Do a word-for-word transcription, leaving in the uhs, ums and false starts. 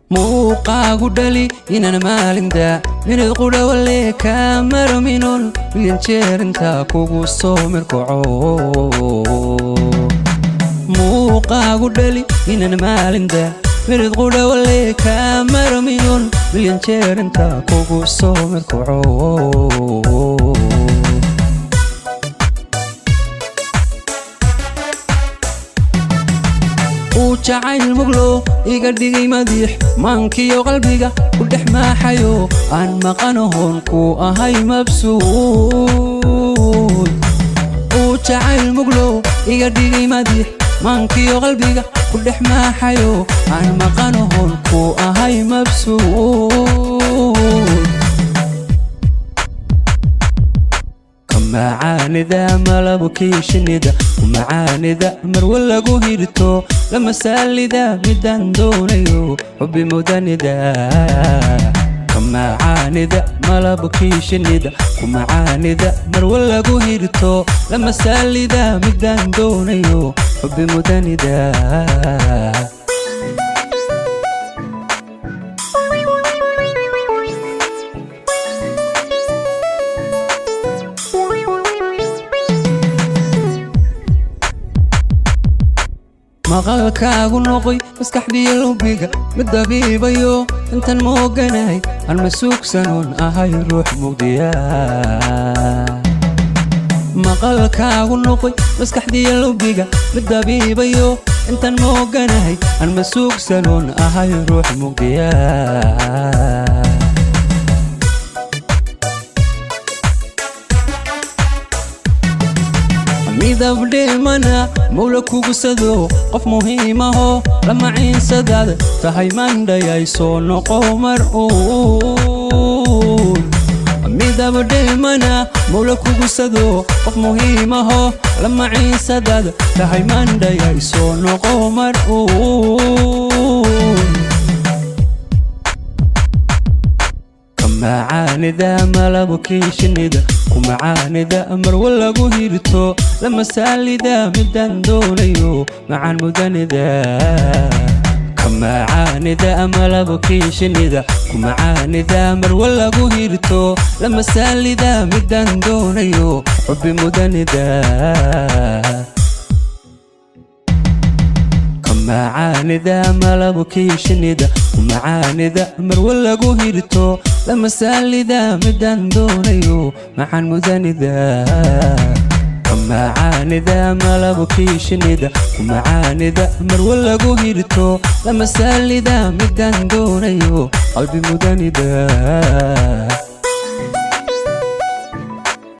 muuqaagu dhali inaan maalinta minad qudha wale kaamaro minol milyan jeer intaa kugu soo mirkaco muuqaagu dhali inaan maalinta minad qudha wale kaamaro minol milyan jeer intaa kugu soo mirkaco jacayl muglo iga dhigay madiix maankiyo qalbiga ku dhex maaxayo aan maqanahoon ku ahay mabsuud uu jacayl muglo iga dhigay madiix maankiyo qalbiga ku dhex maaxayo aan maqanahoon ku ahay mabsuud macaanida malabkii shinida macaanida marwa lagu hirto lama saalida midaan doonayo xubbi mudanida macaanida malabkii shinida macaanida marwa lagu hirto lama saalida midaan doonayo xubbi mudanida maqalkaagu noqoy maskaxdiya lubiga mid dabiibayo intaan mooganahay aan masuugsanoon ahay ruux mugdiya maqalkaagu noqoy maskaxdiya lubiga mid dabiibayo intaan mooganahay aan masuugsanoon ahay ruux mugdiya midab dhimana mawla kugu sado qof muhiimaho lama ciinsadaada tahay mandhayay soo noqo mar uun midab dhimana mawla kugu sado qof muhiimaho lama ciinsadaada tahay mandhayay soo noqo mar uun macaanida malabkii shinida macaanida marwa lagu hirto lama saalida midaan doonayo macaan mudanida macaanida malabkii shinida macaanida marwa lagu hirto lama saalida midaan doonayo xubbi mudanida macaanida malabkii shinida macaanida marwa lagu hirto lama saalida midaan doonayo macaan mudanida macaanida malabkii shinida macaanida marwa lagu hirto lama saalida midaan doonayo qalbi mudanida